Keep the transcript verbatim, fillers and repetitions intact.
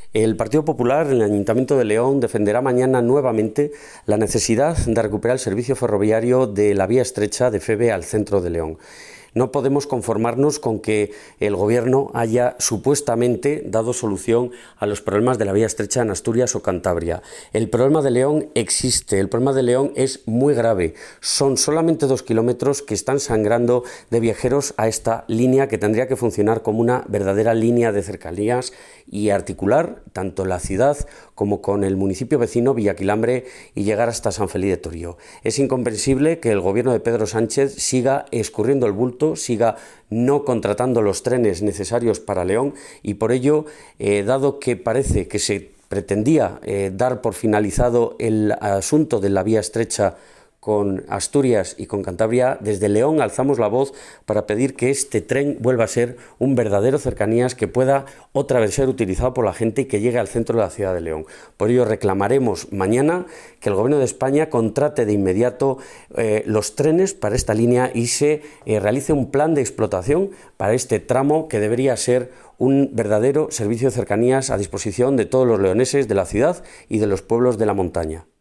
El Partido Popular en el Ayuntamiento de León defenderá mañana nuevamente la necesidad de recuperar el servicio ferroviario de la vía estrecha de Feve al centro de León. No podemos conformarnos con que el Gobierno haya supuestamente dado solución a los problemas de la vía estrecha en Asturias o Cantabria. El problema de León existe, el problema de León es muy grave. Son solamente dos kilómetros que están sangrando de viajeros a esta línea que tendría que funcionar como una verdadera línea de cercanías y articular tanto la ciudad como con el municipio vecino Villaquilambre y llegar hasta San Feliu de Torío. Es incomprensible que el Gobierno de Pedro Sánchez siga escurriendo el bulto, siga no contratando los trenes necesarios para León y por ello, eh, dado que parece que se pretendía eh, dar por finalizado el asunto de la vía estrecha con Asturias y con Cantabria, desde León alzamos la voz para pedir que este tren vuelva a ser un verdadero cercanías que pueda otra vez ser utilizado por la gente y que llegue al centro de la ciudad de León. Por ello reclamaremos mañana que el Gobierno de España contrate de inmediato eh, los trenes para esta línea y se eh, realice un plan de explotación para este tramo que debería ser un verdadero servicio de cercanías a disposición de todos los leoneses de la ciudad y de los pueblos de la montaña.